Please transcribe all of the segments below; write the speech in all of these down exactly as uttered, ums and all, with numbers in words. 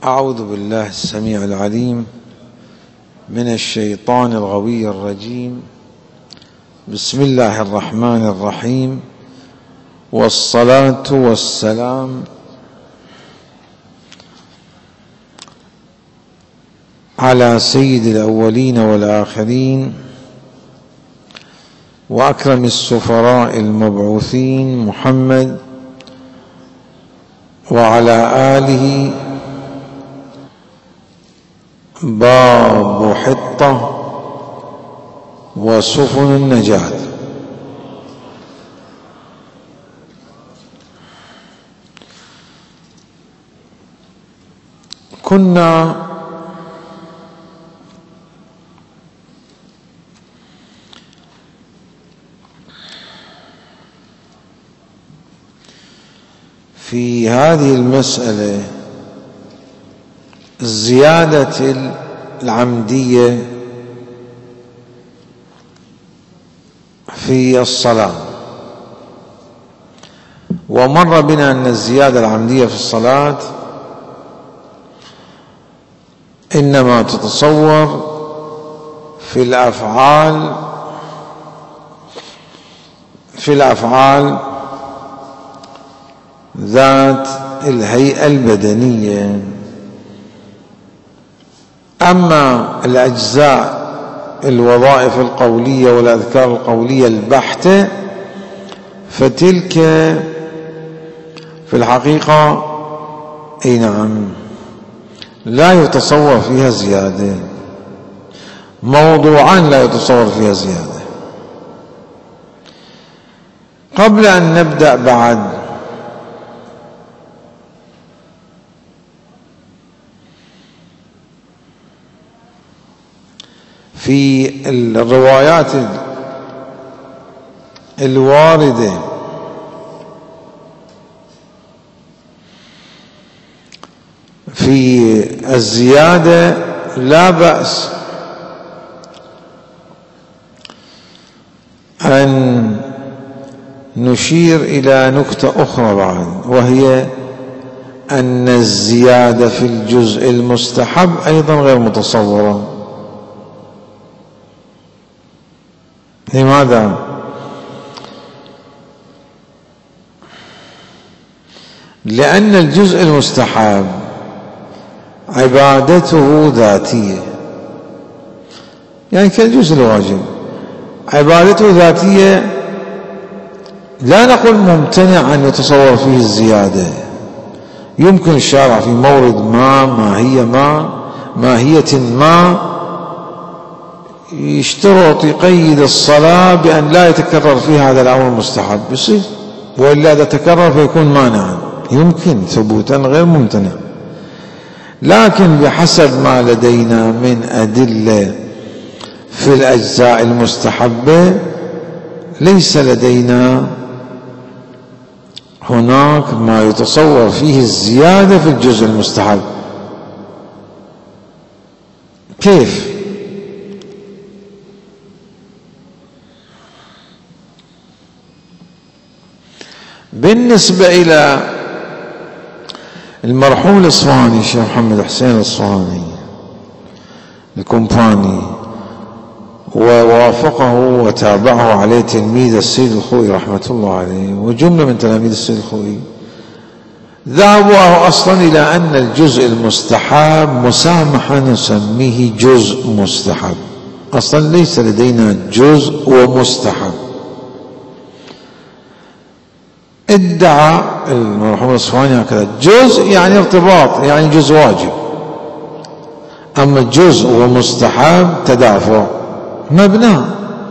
أعوذ بالله السميع العليم من الشيطان الغوي الرجيم. بسم الله الرحمن الرحيم، والصلاة والسلام على سيد الأولين والآخرين وأكرم السفراء المبعوثين محمد وعلى آله. باب حطة وسفن النجاة. كنا في هذه المسألة الزيادة العمدية في الصلاة، ومر بنا أن الزيادة العمدية في الصلاة إنما تتصور في الأفعال في الأفعال ذات الهيئة البدنية. أما الأجزاء الوظائف القولية والأذكار القولية البحتة فتلك في الحقيقة أي نعم لا يتصور فيها زيادة، موضوعان لا يتصور فيها زيادة. قبل أن نبدأ بعد في الروايات الواردة في الزيادة لا بأس أن نشير إلى نكتة أخرى بعد، وهي أن الزيادة في الجزء المستحب أيضا غير متصورة. لماذا؟ لأن الجزء المستحب عبادته ذاتية، يعني كالجزء الواجب عبادته ذاتية، لا نقول ممتنع أن يتصور فيه الزيادة. يمكن الشارع في مورد ما ماهية ما ماهية ما يشترط يقيد الصلاة بأن لا يتكرر فيها هذا الأمر المستحب، يصير، وإلا إذا تكرر فيكون مانعا، يمكن ثبوتا غير ممتنع. لكن بحسب ما لدينا من أدلة في الأجزاء المستحبة ليس لدينا هناك ما يتصور فيه الزيادة في الجزء المستحب. كيف؟ بالنسبة إلى المرحوم الإصفهاني الشيخ محمد حسين الإصفهاني الكومباني، ووافقه وتابعه عليه تلميذ السيد الخوئي رحمة الله عليه وجملة من تلاميذ السيد الخوئي، ذهبوا أصلا إلى أن الجزء المستحب مسامحة نسميه جزء مستحب. أصلا ليس لدينا جزء ومستحب. ادعى المرحوم الإصفهاني هكذا، جزء يعني ارتباط، يعني جزء واجب، أما الجزء ومستحب تدافع مبنى.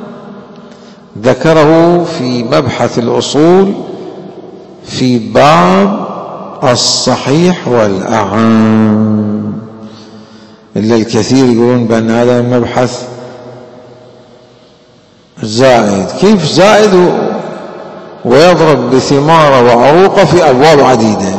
ذكره في مبحث الأصول في باب الصحيح والأعم، إلا الكثير يقولون بأن هذا مبحث زائد. كيف زائد ويضرب بثمار وعروقه في أبواب عديدة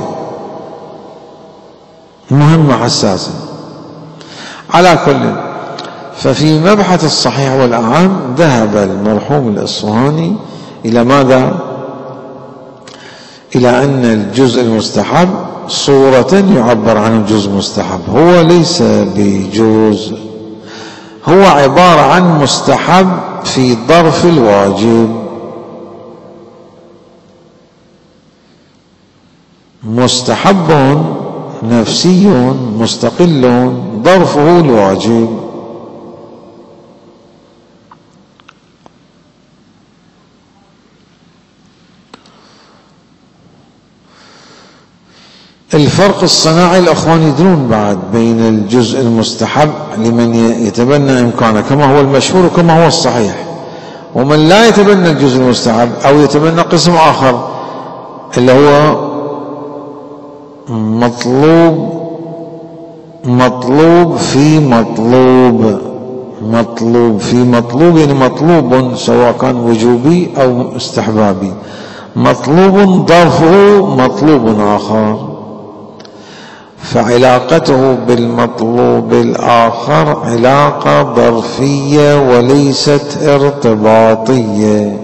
مهمة حساسة؟ على كل، ففي مبحث الصحيح والأعم ذهب المرحوم الإصفهاني إلى ماذا؟ إلى أن الجزء المستحب صورة يعبر عنه جزء مستحب، هو ليس بجزء، هو عبارة عن مستحب في ظرف الواجب، مستحب نفسي مستقل ظرفه الواجب. الفرق الصناعي الأخوان يدرون بعد بين الجزء المستحب لمن يتبنى إمكانه كما هو المشهور وكما هو الصحيح، ومن لا يتبنى الجزء المستحب أو يتبنى قسم آخر اللي هو مطلوب مطلوب في مطلوب مطلوب في مطلوب يعني مطلوب سواء كان وجوبي أو استحبابي، مطلوب ظرفه مطلوب آخر، فعلاقته بالمطلوب الآخر علاقة ظرفية وليست ارتباطية.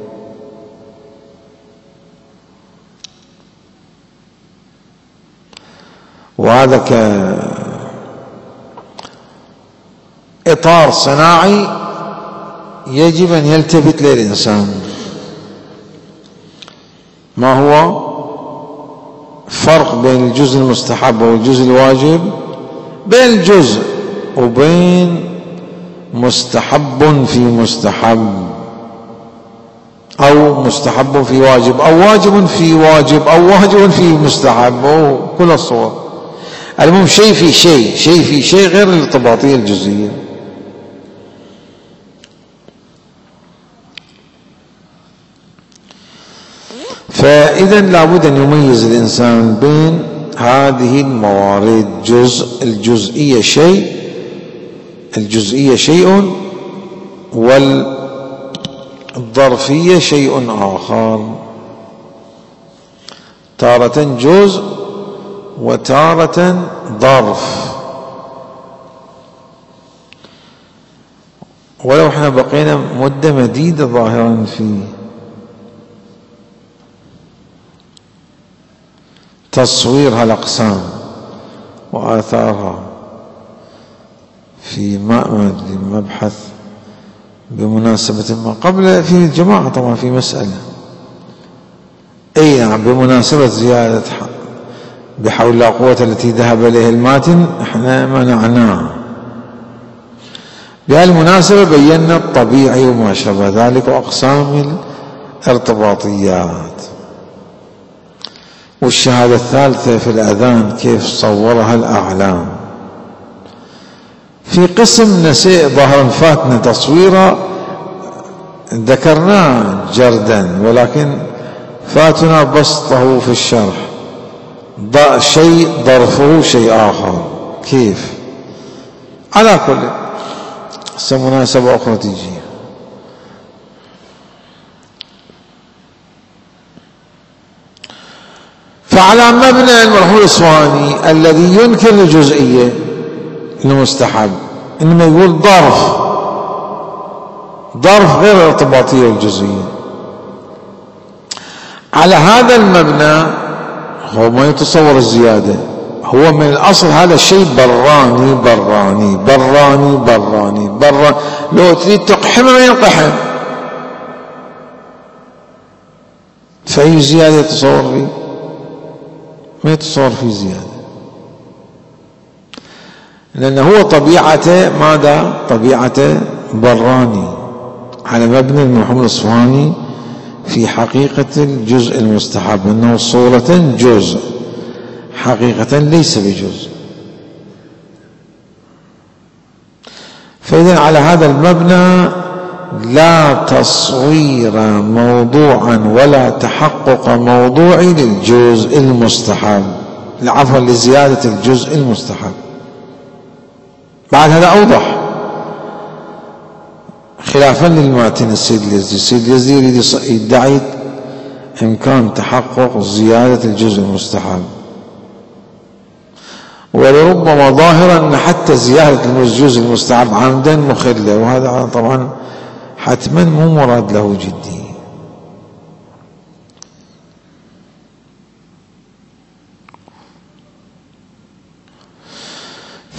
وهذا كإطار صناعي يجب أن يلتفت للإنسان. ما هو فرق بين الجزء المستحب والجزء الواجب؟ بين الجزء وبين مستحب في مستحب، أو مستحب في واجب، أو واجب في واجب، أو واجب في مستحب، أو كل الصور. المهم شيء في شيء، شيء في شيء غير الارتباطية الجزئية. فإذا لابد أن يميز الإنسان بين هذه الموارد، جزء الجزئية شيء الجزئية شيء والظرفية شيء آخر، تارة جزء وتارة ظرف. ولو احنا بقينا مدة مديدة ظاهرا في تصوير هالأقسام وآثارها في مبحث بمناسبة ما قبل في الجماعة طبعا في مسألة، أي نعم بمناسبة زيادة بحول لا قوة التي ذهب إليه الماتن احنا منعناها. بهالمناسبة بينا الطبيعي وما شابه ذلك وأقسام الارتباطيات. والشهادة الثالثة في الأذان كيف صورها الأعلام. في قسم نسيء ظهرا فاتنا تصويره ذكرناه جردا ولكن فاتنا بسطه في الشرح، شيء ظرفه شيء آخر. كيف؟ على كل مناسبة أخرى تجي. فعلى مبنى المرحوم الإصفهاني الذي ينكر الجزئية المستحب إنما يقول ظرف ظرف غير الارتباطية والجزئية. على هذا المبنى هو ما يتصور الزيادة، هو من الأصل هذا الشيء براني براني براني براني براني، لو تريد تقحمه ما ينقحم، فأي زيادة يتصور فيه؟ ما يتصور فيه زيادة، لأنه هو طبيعته ماذا؟ طبيعته براني على مبنى المرحوم الإصفهاني في حقيقة الجزء المستحب أنه صورة جزء حقيقة ليس بجزء. فإذا على هذا المبنى لا تصوير موضوعا ولا تحقق موضوعي للجزء المستحب، عفوا لزيادة الجزء المستحب. بعد هذا أوضح خلافا للماتن السيد اليزدي. السيد اليزدي يريد يدعي إمكان تحقق زيادة الجزء المستحب، ولربما ظاهرا أن حتى زيادة الجزء المستحب عمدا مخلة، وهذا طبعا حتما مو مراد له جدي.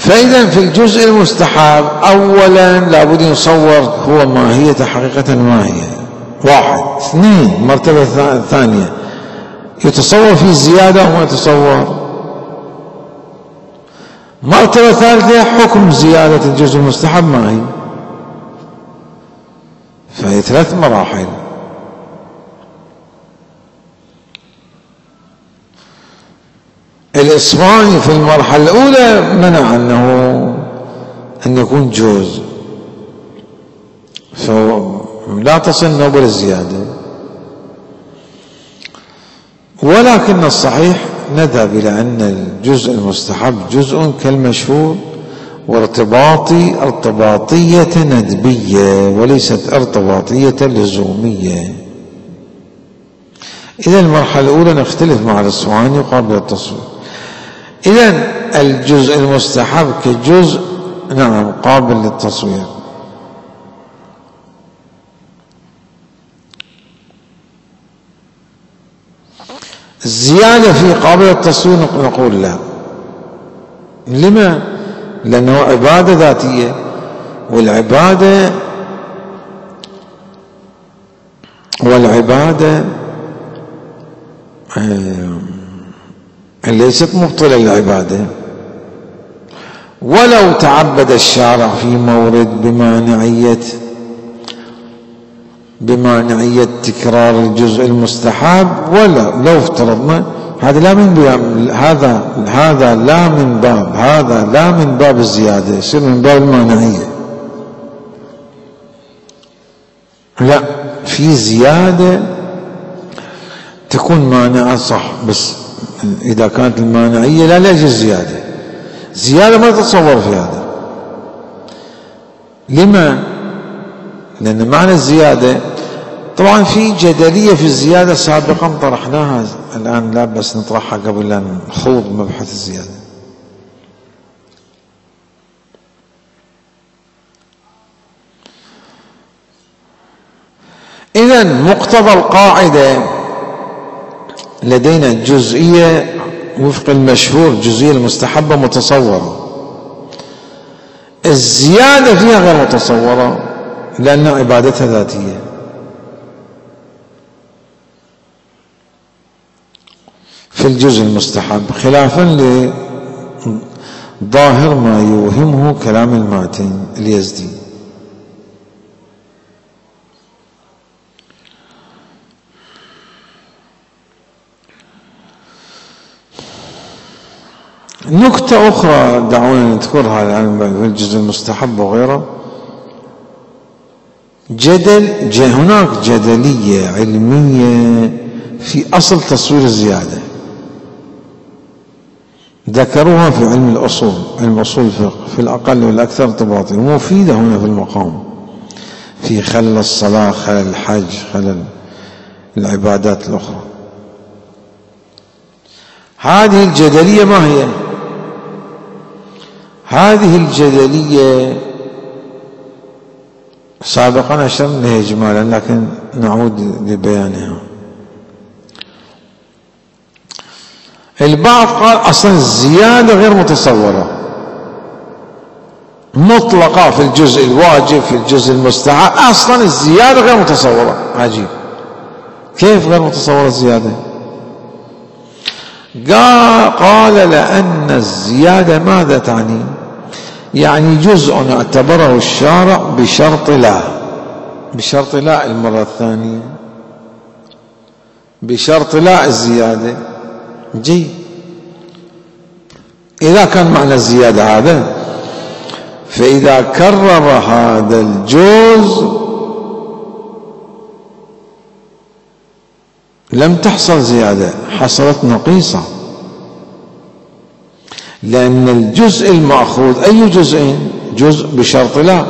فإذا في الجزء المستحب أولا لابد يصور هو ماهية حقيقة ما هي، واحد. اثنين، مرتبة ثانية يتصور في زيادة وما يتصور. مرتبة ثالثة حكم زيادة الجزء المستحب ما هي، فهي ثلاث مراحل. الإصفهاني في المرحلة الأولى منع أنه أن يكون جوز، فلا تصل نوبل الزيادة، ولكن الصحيح نذهب إلى أن الجزء المستحب جزء كالمشهور وارتباطي ارتباطية ندبية وليست ارتباطية لزومية. إذا المرحلة الأولى نختلف مع الإصفهاني قابل التصوير. إذا الجزء المستحب كجزء نعم قابل للتصوير. الزيادة في قابل التصوير نقول لا. لما؟ لأنه عبادة ذاتية، والعبادة والعبادة ليست مبطلة للعبادة. ولو تعبد الشارع في مورد بمانعية بمانعية تكرار الجزء المستحب، ولا لو افترضنا هذا لا من باب هذا هذا لا من باب هذا لا من باب الزيادة، يصير من باب المانعية. لا، في زيادة تكون مانعة صح، بس إذا كانت المانعية لا لا يجوز زيادة. زيادة ما تتصور في هذا. لما؟ لأن معنى الزيادة طبعا في جدلية في الزيادة سابقا طرحناها، الآن لا بس نطرحها قبل أن نخوض مبحث الزيادة. إذن مقتضى القاعدة لدينا الجزئية وفق المشهور الجزئية المستحبة متصورة، الزيادة فيها غير متصورة لأن عبادتها ذاتية. في الجزء المستحب خلافا لظاهر ما يوهمه كلام الماتن اليزدي. نكتة أخرى دعونا نذكرها الآن في الجزء المستحب وغيره. جدل هناك جدلية علمية في أصل تصوير الزيادة، ذكروها في علم الأصول، علم أصول الفقه في الأقل والأكثر ارتباطي، ومفيدة هنا في المقام في خلل الصلاة، خلل الحج، خلل العبادات الأخرى. هذه الجدلية ما هي؟ هذه الجدلية سابقا أشرنا لها إجمالا لكن نعود لبيانها. البعض قال أصلا الزيادة غير متصورة مطلقة في الجزء الواجب في الجزء المستحب، أصلا الزيادة غير متصورة. عجيب، كيف غير متصورة الزيادة؟ قال لأن الزيادة ماذا تعني؟ يعني جزء اعتبره الشارع بشرط لا، بشرط لا المرة الثانية، بشرط لا الزيادة. جي إذا كان معنى الزيادة هذا، فإذا كرر هذا الجزء لم تحصل زيادة، حصلت نقيصة، لأن الجزء المأخوذ أي جزء؟ جزء بشرط لا،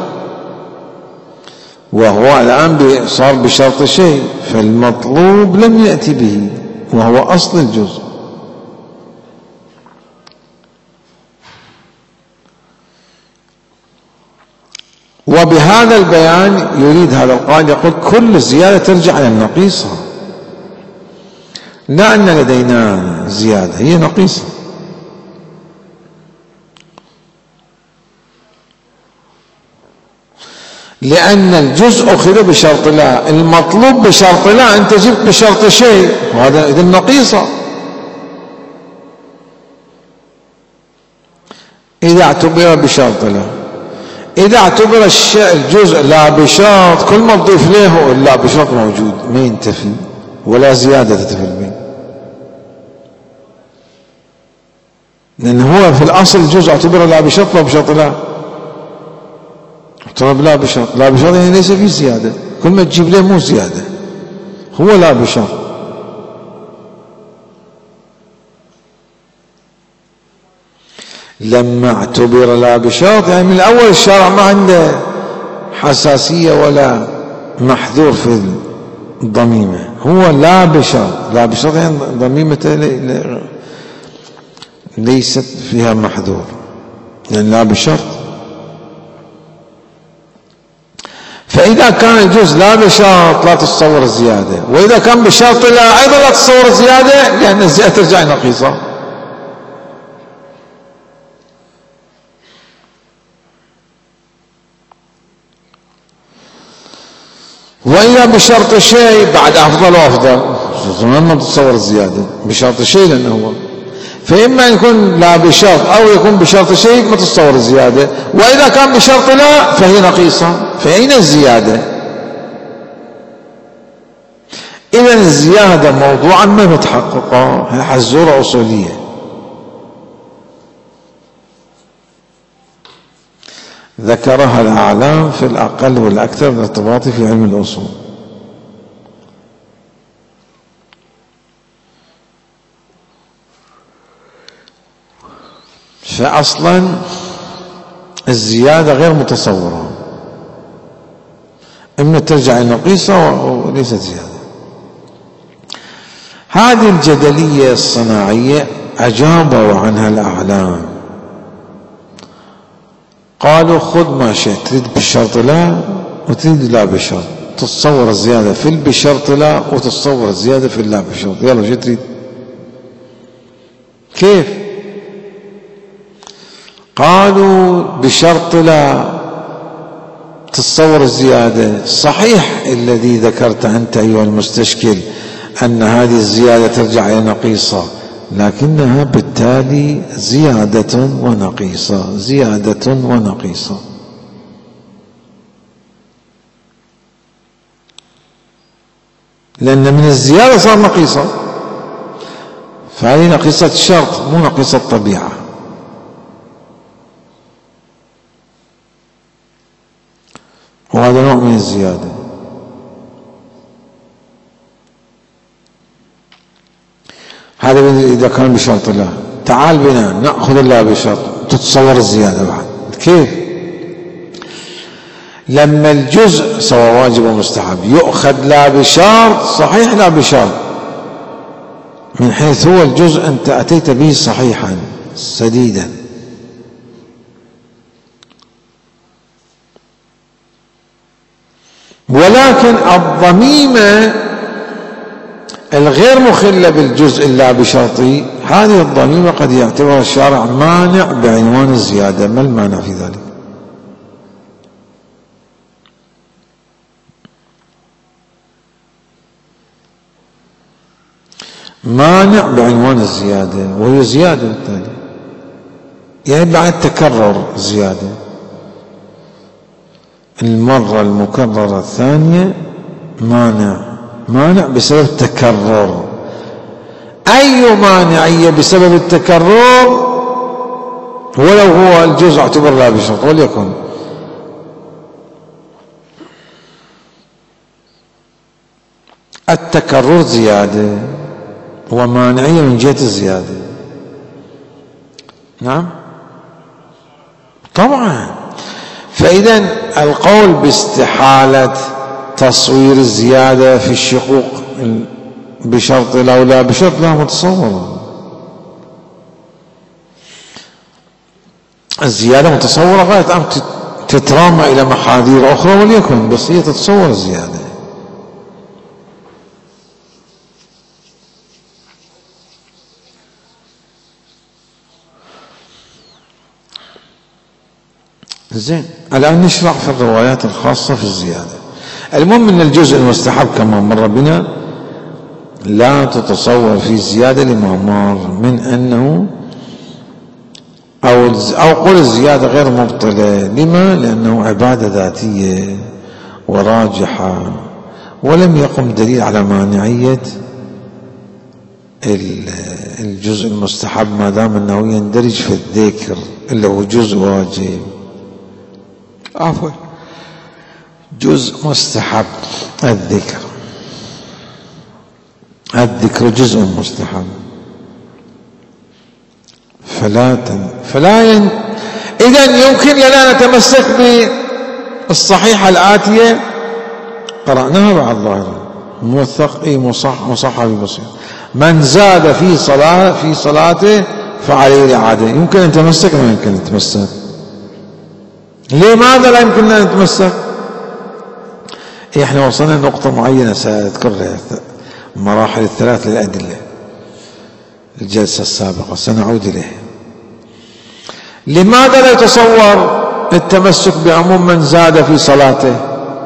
وهو الآن صار بشرط شيء، فالمطلوب لم يأتي به وهو أصل الجزء. وبهذا البيان يريد هذا القائل يقول كل زيادة ترجع إلى النقيصة، لا أن لدينا زيادة هي نقيصة. لأن الجزء أخذ بشرط لا، المطلوب بشرط لا، أنت جبت بشرط شيء، وهذا إذن نقيصة. إذا اعتبر بشرط لا، إذا اعتبر الجزء لا بشرط، كل ما تضيف له لا بشرط موجود ما ينتفي ولا زيادة تتفل به، لأن هو في الأصل الجزء اعتبر لا بشرط لا بشرط لا، اعتبر لا بشرط، لا بشرط يعني ليس فيه زيادة، كل ما تجيب له مو زيادة، هو لا بشرط. لما اعتبر لا بشرط يعني من الأول الشارع ما عنده حساسية ولا محذور في الضميمة، هو لا بشرط، لا بشرط يعني ضميمة ليست فيها محذور، يعني لا بشرط. فإذا كان الجزء لا بشرط لا تتصور الزيادة، وإذا كان بشرط لا أيضا لا تتصور الزيادة، لأن الزيادة ترجع نقيصة. وإذا بشرط شيء بعد أفضل وأفضل، ما تتصور الزيادة بشرط شيء، لأنه هو فإما يكون لا بشرط أو يكون بشرط شيء ما تتصور الزيادة، وإذا كان بشرط لا فهي نقيصة، فأين الزيادة؟ إذا الزيادة موضوعا ما متحققة، هي حزورة أصولية. ذكرها الأعلام في الأقل والأكثر من الارتباط في علم الأصول. فأصلا الزيادة غير متصورة، إما ترجع نقيصة وليست زيادة. هذه الجدلية الصناعية أجابوا عنها الأعلام، قالوا خذ ما شئت، تريد بالشرط لا وتريد لا بشرط، تتصور الزيادة في البشرط لا وتتصور الزيادة في اللا بشرط، يلا شو تريد؟ كيف؟ قالوا بشرط لا تتصور الزيادة. صحيح الذي ذكرت أنت أيها المستشكل أن هذه الزيادة ترجع إلى نقيصة، لكنها بالتالي زيادة ونقيصة، زيادة ونقيصة. لأن من الزيادة صار نقيصة، فهذه نقيصة الشرط مو نقيصة الطبيعة. وهذا نوع من الزيادة. هذا إذا كان بشرط لا. تعال بنا نأخذ الله بشرط، تتصور الزيادة بعد. كيف؟ لما الجزء سواء واجب ومستحب يؤخذ لا بشرط، صحيح لا بشرط، من حيث هو الجزء أنت أتيت به صحيحا سديدا، ولكن الضميمة الغير مخلة بالجزء لا بشرطي، هذه الضميمة قد يعتبرها الشارع مانع بعنوان الزيادة. ما المانع في ذلك؟ مانع بعنوان الزيادة، وهي زيادة بالتالي، يعني بعد تكرر زيادة، المرة المكررة الثانية مانع، مانع بسبب التكرر. أي مانعية بسبب التكرر ولو هو الجزء اعتبر لا بشرط، وليكن التكرر زيادة ومانعية من جهة الزيادة. نعم طبعا. فإذا القول باستحالة تصوير الزيادة في الشقوق بشرط لا ولا بشرط لا متصورة، الزيادة متصورة غاية أن تترامى إلى محاذير أخرى، وليكن بس هي تتصور الزيادة. زين، الآن نشرع في الروايات الخاصة في الزيادة. المهم أن الجزء المستحب كما مر بنا لا تتصور في زيادة لما مر من أنه أو أو قل الزيادة غير مبطلة. لما؟ لأنه عبادة ذاتية وراجحة، ولم يقم دليل على مانعية الجزء المستحب ما دام أنه يندرج في الذكر اللي هو جزء واجب. عفوا، جزء مستحب الذكر، الذكر جزء مستحب، فلا تن فلا ين إذن يمكن لنا نتمسك بالصحيحة الآتية قرأناها بعد ظاهرة موثق اي مصح مصحح ببصير: من زاد في صلاة في صلاته فعليه الإعادة. يمكن أن نتمسك؟ ما يمكن أن نتمسك. لماذا لا يمكن أن نتمسك؟ احنا وصلنا لنقطة معينة سأذكرها، مراحل الثلاث للأدلة الجلسة السابقة سنعود إليها. لماذا لا يتصور التمسك بعموم من زاد في صلاته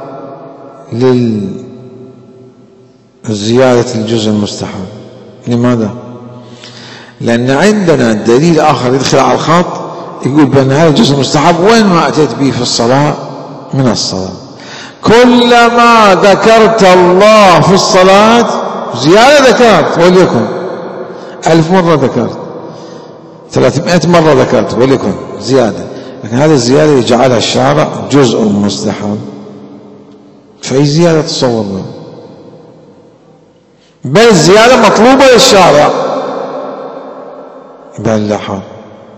للزيادة الجزء المستحب؟ لماذا؟ لأن عندنا دليل آخر يدخل على الخط يقول بأن هذا الجزء المستحب وين ما أتيت به في الصلاة من الصلاة. كلما ذكرت الله في الصلاة زيادة ذكرت، وليكن ألف مرة ذكرت، ثلاثمائة مرة ذكرت، وليكن زيادة، لكن هذه الزيادة يجعلها الشارع جزء مستحب، فأي زيادة تصور له؟ بل الزيادة مطلوبة للشارع. بل لا حال،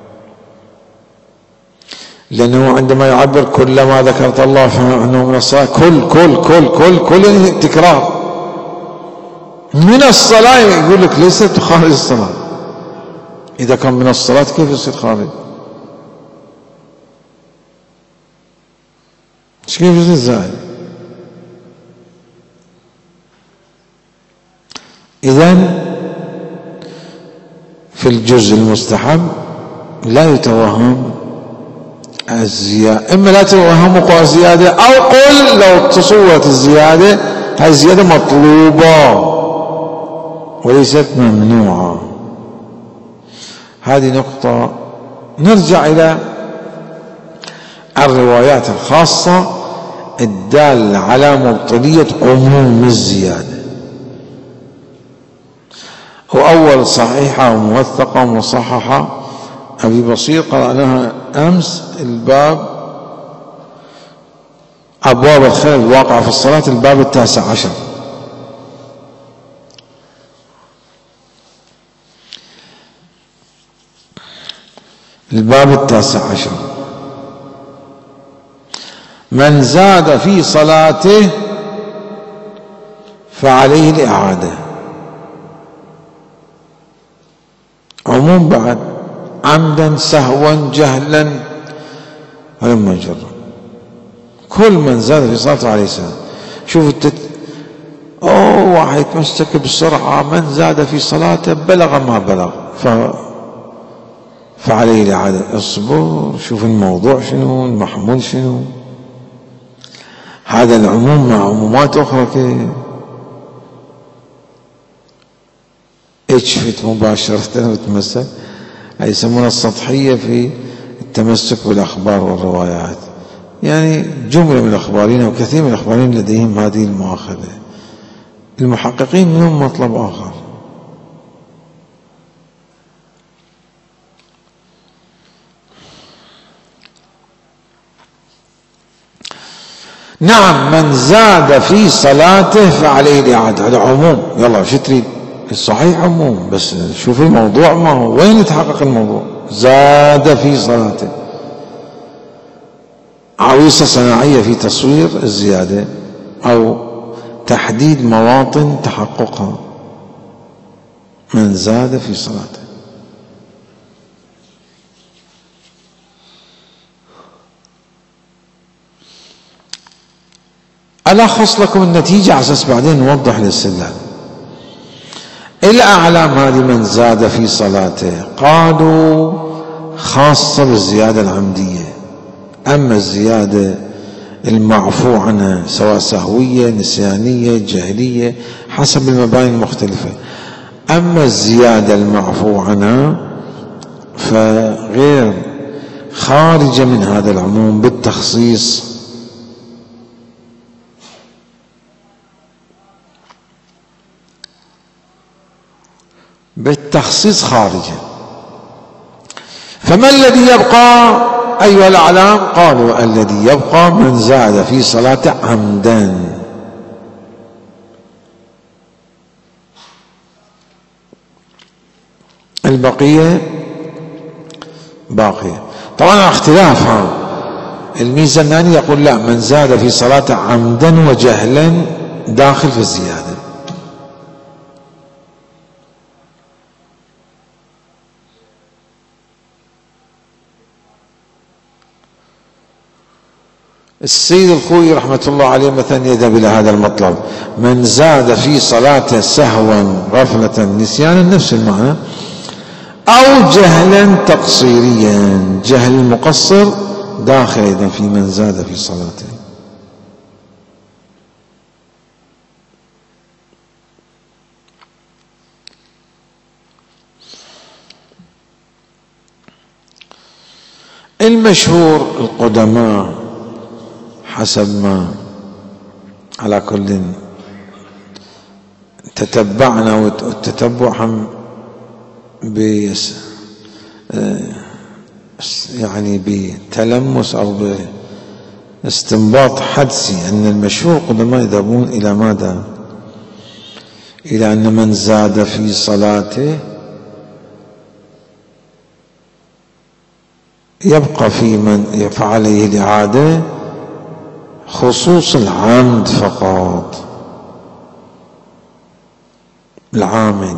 لأنه عندما يعبر كلما ذكرت الله فإنه من الصلاة، كل كل كل كل كل يعني تكرار من الصلاة، يقول لك ليست خارج الصلاة. إذا كان من الصلاة كيف يصير خارج؟ مش كيف يصير زائد؟ إذن في الجزء المستحب لا يتوهم الزيادة، إما لا تتوهم وقوع الزيادة، أو قل لو تصورت الزيادة هذه الزيادة مطلوبة وليست ممنوعة. هذه نقطة. نرجع إلى الروايات الخاصة الدالة على مبطلية عموم الزيادة. وأول صحيحة وموثقة ومصححة أبي بصير قرأناها أمس، الباب أبواب الخير الواقعة في الصلاة، الباب التاسع عشر. الباب التاسع عشر: من زاد في صلاته فعليه الإعادة. عموم بعد، عمدا سهوا جهلا ولما جر، كل من زاد في صلاته عليه السلام. شوف التت... أوه واحد يتمسك بسرعة، من زاد في صلاته بلغ ما بلغ ف... فعليه الإعادة. اصبر، شوف الموضوع شنو، المحمول شنو. هذا العموم مع عمومات أخرى كيف اجفت مباشرة وتمسك، هي يسمونها السطحية في التمسك بالأخبار والروايات. يعني جملة من الأخبارين أو كثير من الأخبارين لديهم هذه المؤاخذة، المحققين منهم مطلب آخر. نعم، من زاد في صلاته فعليه الإعادة، هذا عموم. يلا شو تريد؟ الصحيح عموم، بس شوف الموضوع ما هو، وين يتحقق الموضوع؟ زاد في صلاته، عويصة صناعية في تصوير الزيادة أو تحديد مواطن تحققها. من زاد في صلاته. ألخص لكم النتيجة على أساس بعدين نوضح الاستدلال. الأعلام هذه من زاد في صلاته قالوا خاصة بالزيادة العمدية، أما الزيادة المعفو عنها سواء سهوية نسيانية جهلية حسب المباني المختلفة، أما الزيادة المعفو عنها فغير خارجة من هذا العموم بالتخصيص، بالتخصيص خارجة. فما الذي يبقى أيها الأعلام؟ قالوا الذي يبقى من زاد في صلاته عمدا. البقية باقية. طبعا اختلاف ها، الميزاناني يقول لا، من زاد في صلاته عمدا وجهلا داخل في الزيادة. السيد الخوئي رحمة الله عليه مثلا يذهب إلى هذا المطلب، من زاد في صلاته سهوا غفلة نسيانا نفس المعنى، أو جهلا تقصيريا، جهل المقصر داخل أيضا في من زاد في صلاته. المشهور القدماء حسب ما على كل تتبعنا، والتتبع هم بيس يعني بتلمس أو باستنباط حدسي، أن المشهور القدماء يذهبون إلى ماذا؟ إلى أن من زاد في صلاته يبقى في من يفعل عليه الإعادة خصوص العامد فقط، العامد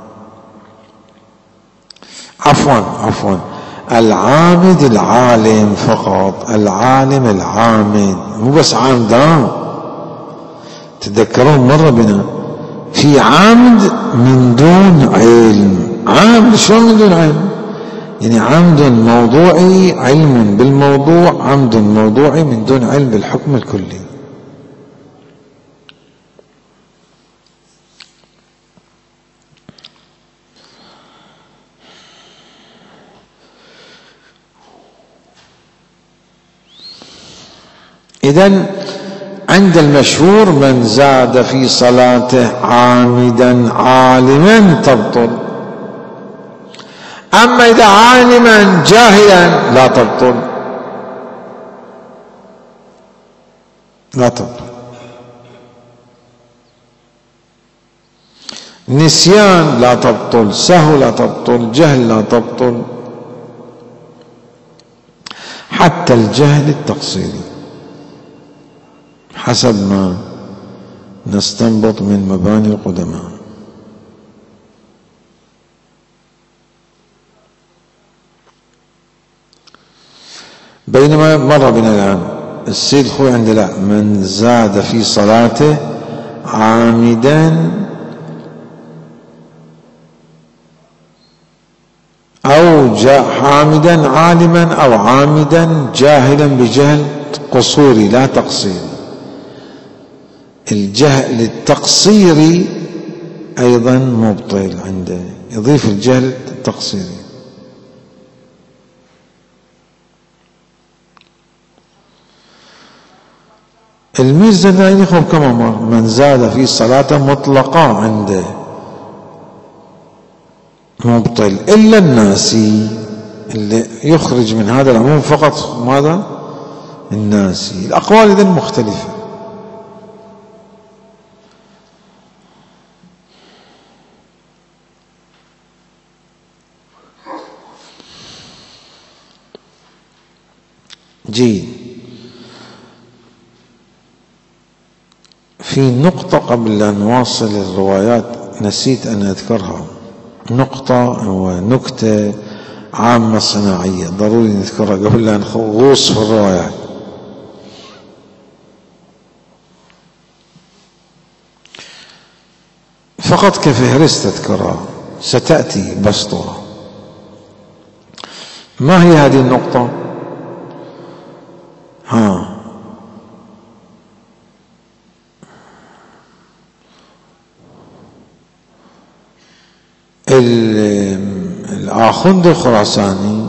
عفوا عفوا العامد العالم فقط، العالم العامد، مو بس عامد. تذكرون مرة بنا في عامد من دون علم. عامد شلون من دون علم؟ يعني عمد موضوعي علم بالموضوع، عمد موضوعي من دون علم بالحكم الكلي. إذن عند المشهور من زاد في صلاته عامدا عالما تبطل، أما إذا عالما جاهلا لا تبطل، لا تبطل. نسيان لا تبطل، سهو لا تبطل، جهل لا تبطل، حتى الجهل التقصيري حسب ما نستنبط من مباني القدماء. بينما مر بنا الآن السيد الخوئي عند لا، من زاد في صلاته عامدا أو حامدا عالما أو عامدا جاهلا بجهل قصوري لا تقصيري. الجهل التقصيري أيضا مبطل عنده، يضيف الجهل التقصيري. الميزاناني كما مر، من زاد في صلاته مطلقا عنده مبطل، إلا الناسي اللي يخرج من هذا العموم فقط ماذا؟ الناسي. الأقوال إذن مختلفة. جيد. في نقطة قبل أن نواصل الروايات نسيت أن أذكرها، نقطة ونكتة عامة صناعية ضروري نذكرها قبل أن نغوص في الروايات. فقط كفهرس تذكرها، ستأتي بسطها. ما هي هذه النقطة؟ ها الآخوند الخراساني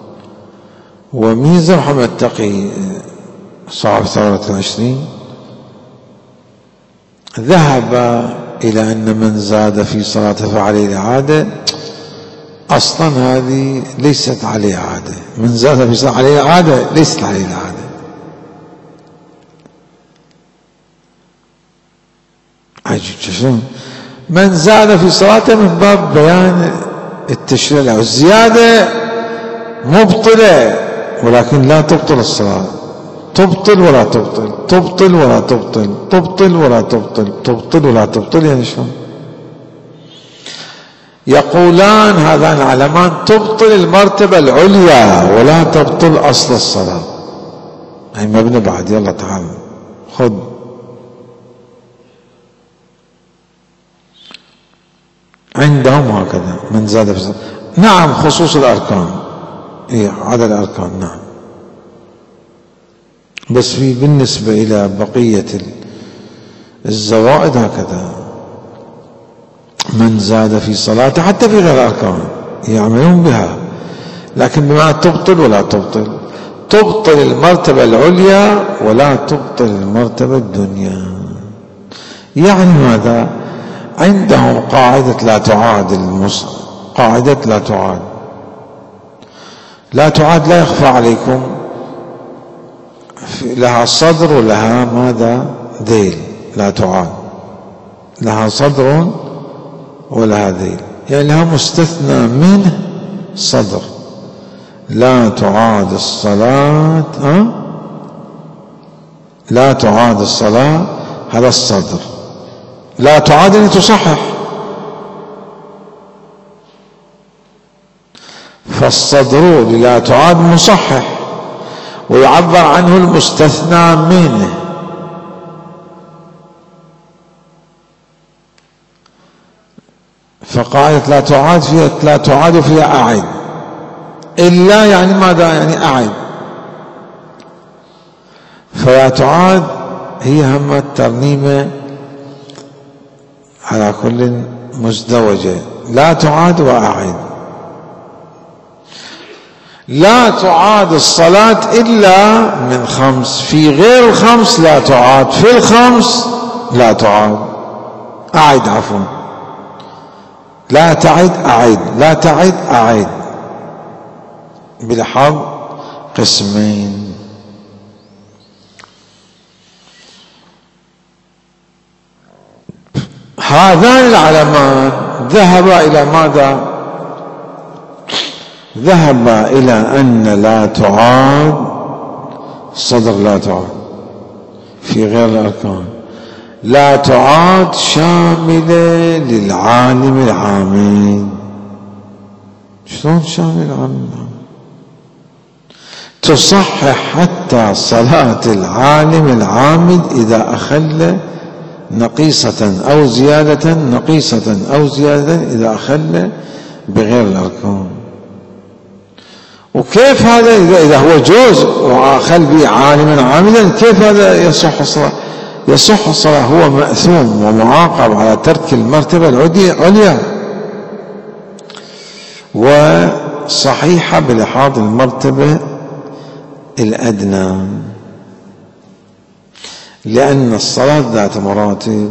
وميزة محمد تقي صاحب ثورة العشرين ذهب إلى أن من زاد في صلاته فعليه الإعادة. أصلا هذه ليست عليه إعادة، من زاد في صلاته عليه الإعادة ليست عليه الإعادة. عجيب شلون من زاد في صلاته من باب بيان التشريع له. الزيادة مبطلة ولكن لا تبطل الصلاة، تبطل ولا تبطل، تبطل ولا تبطل، تبطل ولا تبطل، تبطل ولا تبطل. يعني شلون؟ يقولان هذان العلمان تبطل المرتبة العليا ولا تبطل أصل الصلاة. هي مبنى بعد. يلا تعال خذ. عندهم هكذا من زاد في الصلاة. نعم خصوص الأركان، إيه عدد الأركان نعم، بس في بالنسبة إلى بقية الزوائد هكذا من زاد في صلاته حتى في غير الأركان يعملون بها، لكن بما تبطل ولا تبطل. تبطل المرتبة العليا ولا تبطل المرتبة الدنيا. يعني ماذا؟ عندهم قاعدة لا تعاد المص... قاعدة لا تعاد لا تعاد لا يخفى عليكم، لها صدر ولها ماذا؟ ذيل. لا تعاد لها صدر ولها ذيل، يعني لها مستثنى منه صدر. لا تعاد الصلاة أه؟ لا تعاد الصلاة هذا الصدر. لا تعاد أن تصحح، فالصدر لا تعاد مصحح ويعبر عنه المستثنى منه. فقاعدة لا تعاد فيها لا تعاد فيها أعد إلا يعني ماذا؟ يعني أعد. فلا تعاد هي هم الترنيمة على كل مزدوجة. لا تعاد وأعد. لا تعاد الصلاة إلا من خمس، في غير الخمس لا تعاد، في الخمس لا تعاد. أعد عفوا لا تعد أعد، لا تعد أعد بلحاظ قسمين. هذان العلمان ذهبا إلى ماذا؟ ذهب إلى أن لا تعاد صدر لا تعاد في غير الأركان. لا تعاد شاملة للعالم العامد. شلون شامل العالم العامد؟ تصحح حتى صلاة العالم العامد إذا أخل نقيصة أو زيادة، نقيصة أو زيادة إذا أخل بغير الأركان. وكيف هذا إذا هو جوز وأخل به عالما عامدا، كيف هذا يصح الصلاة؟ يصح الصلاة. هو مأثوم ومعاقب على ترك المرتبة العليا، وصحيحة بلحاظ المرتبة الأدنى، لأن الصلاة ذات مراتب.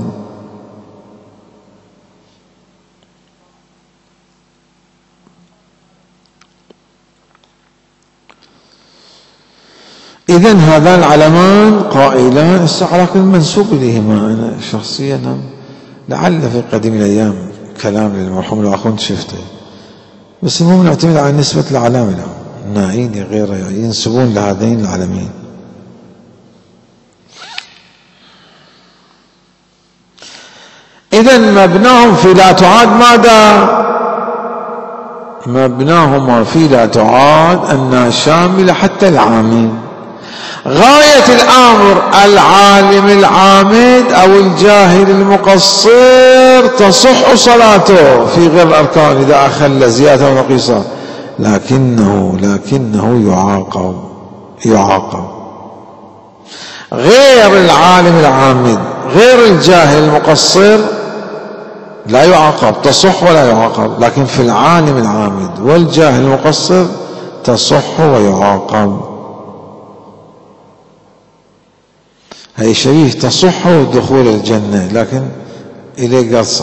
إذن هذان العلمان قائلان على كل منسوب إليهما. أنا شخصيا لعل في قديم الأيام كلام للمرحوم الآخوند شفته، بس المهم نعتمد على نسبة العلامة ناعين غير ينسبون لهذين العلمين. إذن مبناهم في لا تعاد ماذا؟ مبناهم في لا تعاد أنها شاملة حتى العامين. غاية الأمر العالم العامد أو الجاهل المقصر تصح صلاته في غير الأركان إذا أخل زيادة ونقيصة، لكنه لكنه يعاقب يعاقب غير العالم العامد غير الجاهل المقصر لا يعاقب، تصح ولا يعاقب. لكن في العالم العامد والجاهل المقصر تصح ويعاقب. هي شبيه تصح دخول الجنة، لكن إليه قصة.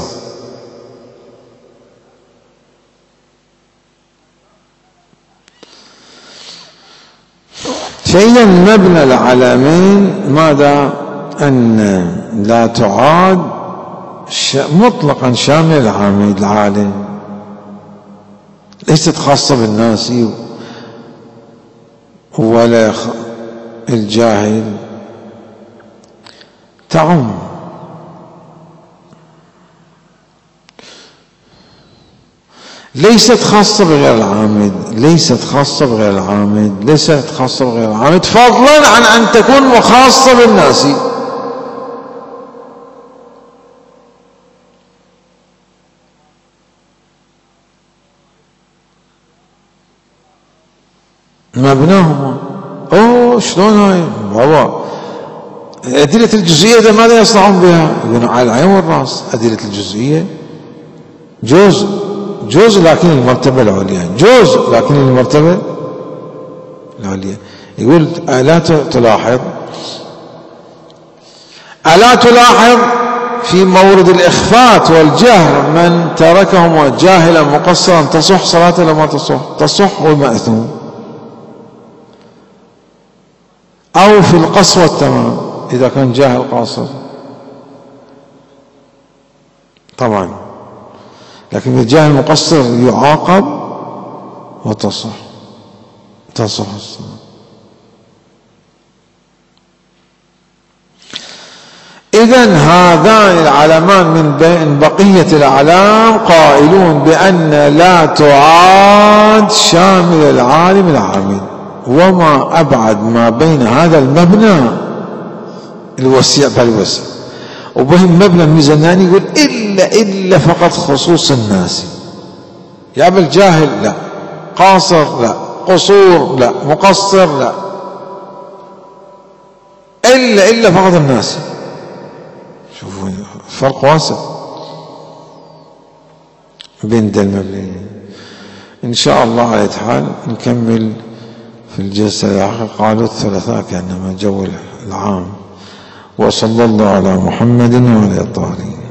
فإذا مبنى العالمين ماذا؟ أن لا تعاد مطلقا شامل العامل العالم، ليست خاصة بالناس ولا الجاهل، تعم. ليست خاصة بغير العامد، ليست خاصة بغير العامد، ليست خاصة بغير العامد، فضلا عن أن تكون خاصة بالناس. مبناهما اوه شلون هاي بابا؟ أدلة الجزئية ده ماذا يصنعون بها؟ يقولون على العين والرأس. أدلة الجزئية جوز جوز لكن المرتبة العليا، جوز لكن المرتبة العليا. يقول ألا تلاحظ ألا تلاحظ في مورد الإخفات والجهر من تركهما جاهلا مقصرا تصح صلاته لما تصح؟ تصح والمأثوم. أو في القصر والتمام إذا كان جاهل قاصر طبعا، لكن الجاهل المقصر يعاقب وتصح تصح الصلاة. إذن هذان العلمان من بين بقية الأعلام قائلون بأن لا تعاد شامل العالم العامل. وما أبعد ما بين هذا المبنى الوسيع فالوسع وبين مبنى الميزاناني يقول إلا إلا فقط خصوص الناس. يا بالجاهل لا، قاصر لا، قصور لا، مقصر لا، إلا إلا فقط الناس. شوفوا فرق واسع بين ده المبنيين. إن شاء الله على حال نكمل في الجلسة الآخرة. قالوا الثلاثاء كأنما جو العام. وصلى الله على محمد وعلى الطاهرين.